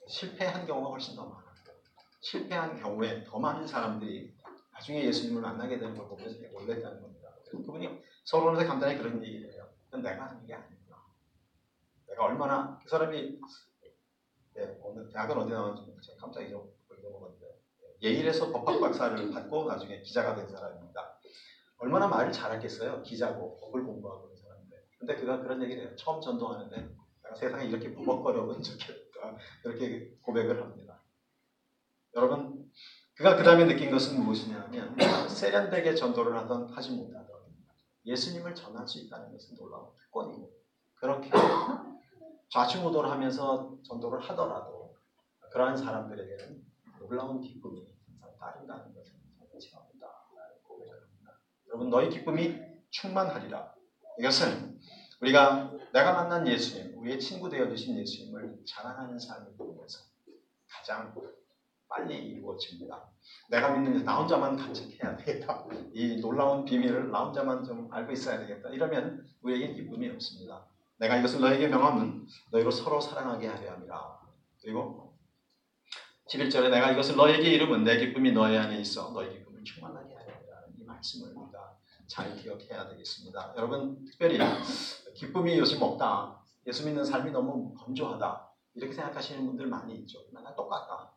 실패한 경우가 훨씬 더 많아요. 실패한 경우에 더 많은 사람들이 나중에 예수님을 만나게 되는 걸 보면서 놀랬다는 겁니다. 그분이 서론에서 간단히 그런 얘기를 해요. 그건 내가 하는 게 아니구나. 내가 얼마나 그 사람이 오늘 대학은 어디 나왔는지 제가 깜짝 잊어먹었는데 예일에서 법학 박사를 받고 나중에 기자가 된 사람입니다. 얼마나 말을 잘했겠어요. 기자고 법을 공부하고 있는 사람인데. 근데 그가 그런 얘기를 해요. 처음 전도하는데 내가 세상에 이렇게 버벅거려 본 적이 없다. 그렇게 고백을 합니다. 여러분, 그가 그 다음에 느낀 것은 무엇이냐면 세련되게 전도를 하지 못하던 예수님을 전할 수 있다는 것은 놀라운 특권이고 그렇게 좌충우돌 하면서 전도를 하더라도 그러한 사람들에게는 놀라운 기쁨이 따른다는 것을 체험한다. 고백을 합니다. 여러분, 너희 기쁨이 충만하리라. 이것은 우리가 내가 만난 예수님, 우리의 친구 되어주신 예수님을 자랑하는 삶을 통해서 가장 빨리 이루어집니다. 내가 믿는 나 혼자만 간직해야 되겠다. 이 놀라운 비밀을 나 혼자만 좀 알고 있어야 되겠다. 이러면 우리에게 기쁨이 없습니다. 내가 이것을 너에게 명함은 너희로 서로 사랑하게 하려 함이라. 그리고 11절에 내가 이것을 너에게 이름은 내 기쁨이 너희 안에 있어 너희 기쁨을 충만하게 하려 함이라는 이 말씀을 우리가 잘 기억해야 되겠습니다. 여러분, 특별히 기쁨이 요즘 없다. 예수 믿는 삶이 너무 건조하다. 이렇게 생각하시는 분들 많이 있죠. 맨날 똑같다.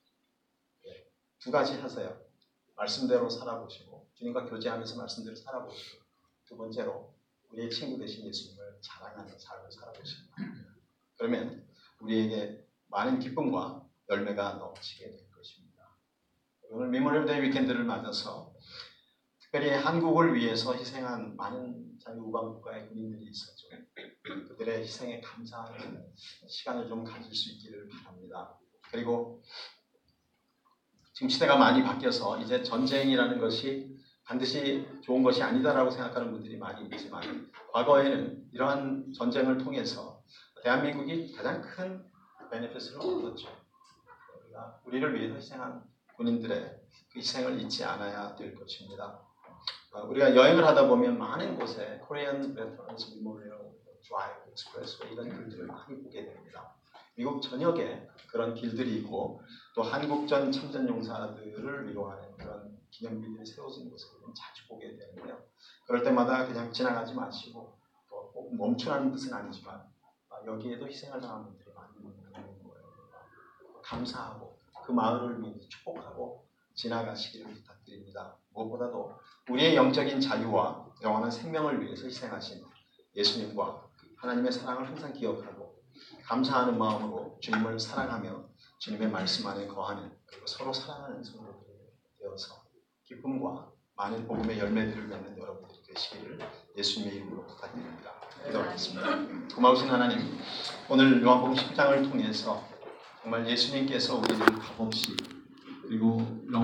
두 가지 하세요. 말씀대로 살아보시고 주님과 교제하면서 말씀대로 살아보시고 두 번째로 우리의 친구 되신 예수님을 자랑하는 삶을 살아보시기 바랍니다. 그러면 우리에게 많은 기쁨과 열매가 넘치게 될 것입니다. 오늘 메모리얼 데이 위켄드를 맞아서 특별히 한국을 위해서 희생한 많은 자유우방국가의 군인들이 있었죠. 그들의 희생에 감사하는 시간을 좀 가질 수 있기를 바랍니다. 그리고 지금 시대가 많이 바뀌어서 이제 전쟁이라는 것이 반드시 좋은 것이 아니다라고 생각하는 분들이 많이 있지만 과거에는 이러한 전쟁을 통해서 대한민국이 가장 큰 베네핏을 얻었죠. 우리를 위해서 희생한 군인들의 그 희생을 잊지 않아야 될 것입니다. 우리가 여행을 하다 보면 많은 곳에 코리안 베터런스 메모리얼 드라이브 익스프레스 이런 길들을 많이 보게 됩니다. 미국 전역에 그런 길들이 있고 또 한국전 참전용사들을 위로하는 그런 기념비들이 세워진 곳을 자주 보게 되는데요. 그럴 때마다 그냥 지나가지 마시고 또 꼭 멈추라는 뜻은 아니지만 여기에도 희생을 당한 분들이 많이 있는 거예요. 감사하고 그 마을을 위해 축복하고 지나가시기를 부탁드립니다. 무엇보다도 우리의 영적인 자유와 영원한 생명을 위해서 희생하신 예수님과 하나님의 사랑을 항상 기억하고 감사하는 마음으로 주님을 사랑하며 주님의 말씀 안에 거하는 그리고 서로 사랑하는 성도들이 되어서 기쁨과 많은 복음의 열매들을 맺는 여러분들이 되시기를 예수님의 이름으로 부탁드립니다. 기도하겠습니다. 고마우신 하나님, 오늘 요한복음 10장을 통해서 정말 예수님께서 우리를 값없이 그리고